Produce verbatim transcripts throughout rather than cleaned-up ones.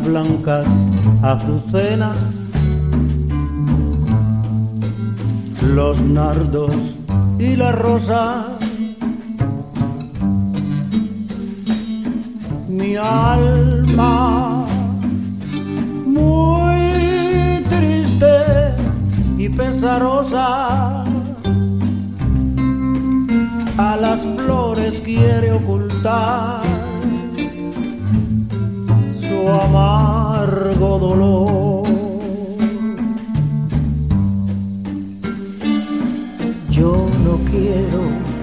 blancas azucenas, los nardos y la rosa. Mi alma muy triste y pesarosa a las flores quiere ocultar su amargo dolor. Yo no quiero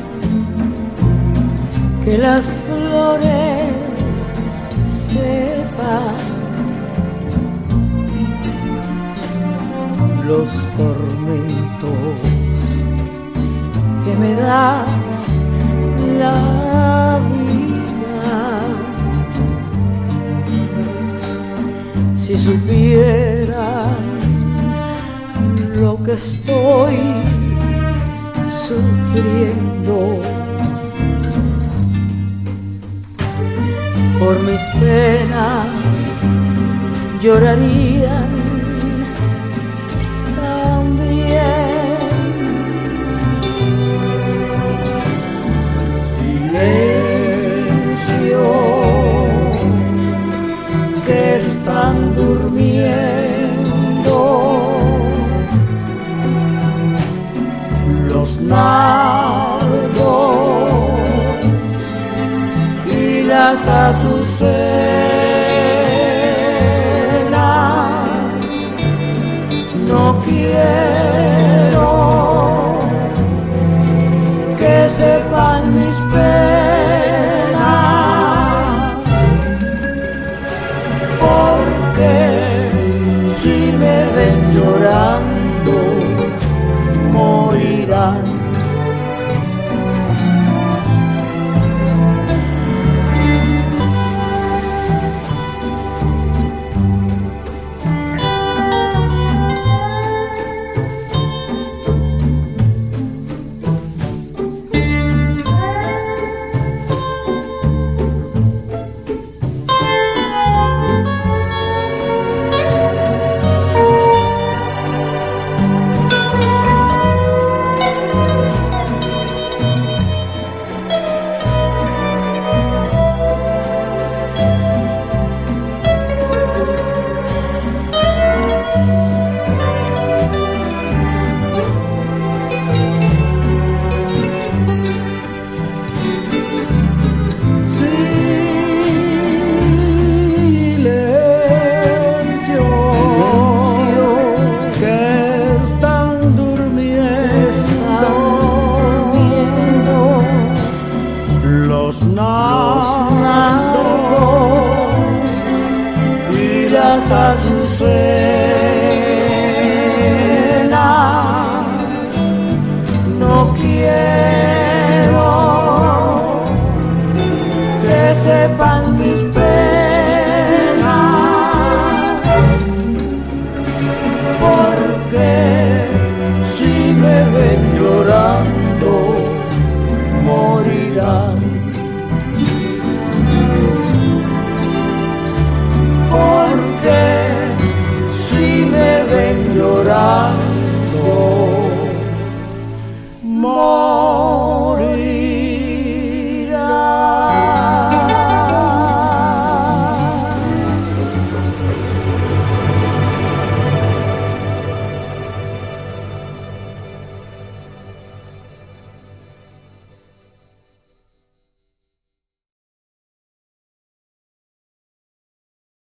que las flores sepan los tormentos que me da la vida. Si supieran lo que estoy sufriendo por mis penas, llorarían también. Silencio, que están durmiendo los nardos y las azucenas. No quiero que sepan mis penas, porque si me ven llorando morirán. Los nardos y las azucenas. No quiero que sepan mis penas, porque si me ven llorando morirán.